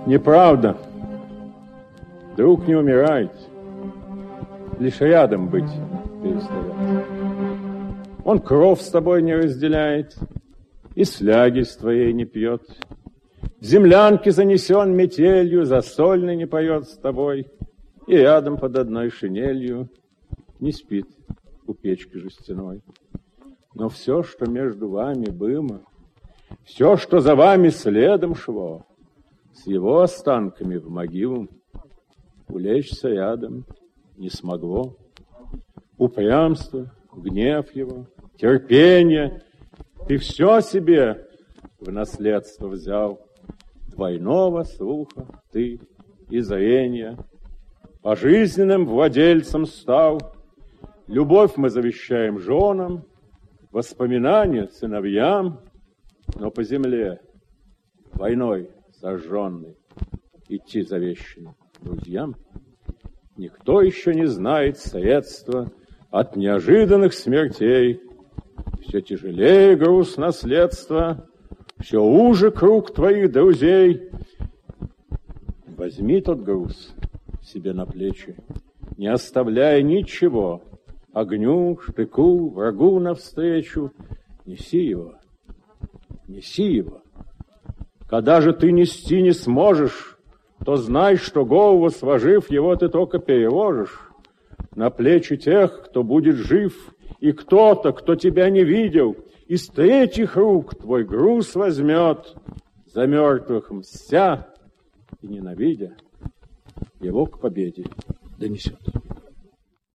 Неправда. Друг не умирает, лишь рядом быть перестает. Он кров с тобой не разделяет и фляги с твоей не пьет. В землянке занесен метелью, засольный не поет с тобой, и рядом под одной шинелью не спит у печки жестяной. Но все, что между вами было, все, что за вами следом шло, с его останками в могилу улечься рядом не смогло. Упрямство, гнев его, терпение, ты все себе в наследство взял. Двойного слуха ты и зрения, пожизненным владельцем стал. Любовь мы завещаем женам, воспоминания сыновьям, но по земле войной сожженной идти завещанным друзьям. Никто еще не знает средства от неожиданных смертей. Все тяжелее груз наследства, все уже круг твоих друзей. Возьми тот груз себе на плечи, не оставляя ничего, огню, штыку, врагу навстречу. Неси его, неси его. Когда же ты нести не сможешь, то знай, что голову сложив его, ты только переложишь на плечи тех, кто будет жив, и кто-то, кто тебя не видел, из третьих рук твой груз возьмет, за мертвых мстя и ненавидя, его к победе донесет.